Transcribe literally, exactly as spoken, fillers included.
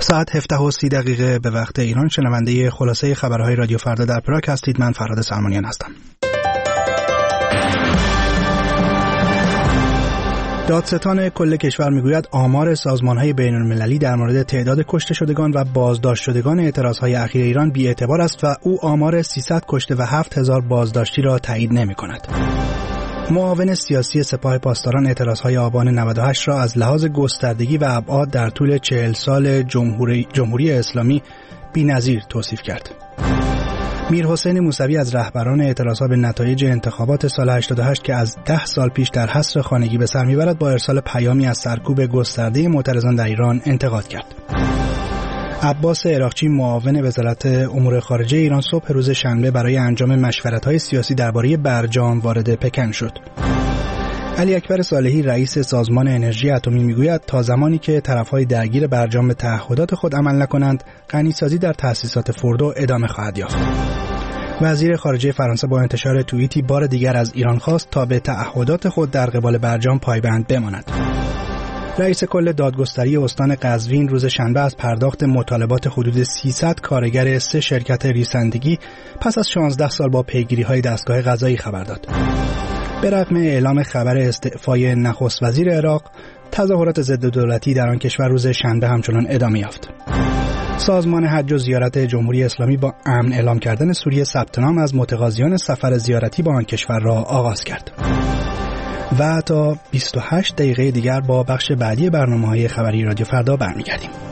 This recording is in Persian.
ساعت هفده و سی دقیقه به وقت ایران. شنونده خلاصه خبرهای رادیو فردا در پراگ هستید. من فرهاد سلمانیان هستم. دادستان کل کشور میگوید آمار سازمان‌های بین‌المللی در مورد تعداد کشته شدگان و بازداشت شدگان اعتراض‌های اخیر ایران بی‌اعتبار است و او آمار سیصد کشته و هفت هزار بازداشتی را تایید نمی‌کند. معاون سیاسی سپاه پاسداران اعتراض‌های آبان نود و هشت را از لحاظ گستردگی و ابعاد در طول چهل سال جمهوری, جمهوری اسلامی بی‌نظیر توصیف کرد. میرحسین موسوی از رهبران اعتراضها به نتایج انتخابات سال هشتاد و هشت که از ده سال پیش در حصر خانگی به سر میبرد با ارسال پیامی از سرکوب گسترده معترضان در ایران انتقاد کرد. عباس عراقچی معاون وزارت امور خارجه ایران صبح روز شنبه برای انجام مشورت‌های سیاسی درباره برجام وارد پکن شد. علی اکبر صالحی رئیس سازمان انرژی اتمی میگوید تا زمانی که طرف‌های درگیر برجام به تعهدات خود عمل نکنند، غنیسازی در تأسیسات فوردو ادامه خواهد یافت. وزیر خارجه فرانسه با انتشار توییتی بار دیگر از ایران خواست تا به تعهدات خود در قبال برجام پایبند بماند. رئیس کل دادگستری استان قزوین روز شنبه از پرداخت مطالبات حدود سیصد کارگر سه شرکت ریسندگی پس از شانزده سال با پیگیری‌های دستگاه قضایی خبر داد. به رغم اعلام خبر استعفای نخست وزیر عراق، تظاهرات ضد دولتی در آن کشور روز شنبه همچنان ادامه یافت. سازمان حج و زیارت جمهوری اسلامی با امن اعلام کردن سوریه ثبت نام از متقاضیان سفر زیارتی با آن کشور را آغاز کرد. و تا بیست و هشت دقیقه دیگر با بخش بعدی برنامه‌های خبری رادیو فردا برمیگردیم.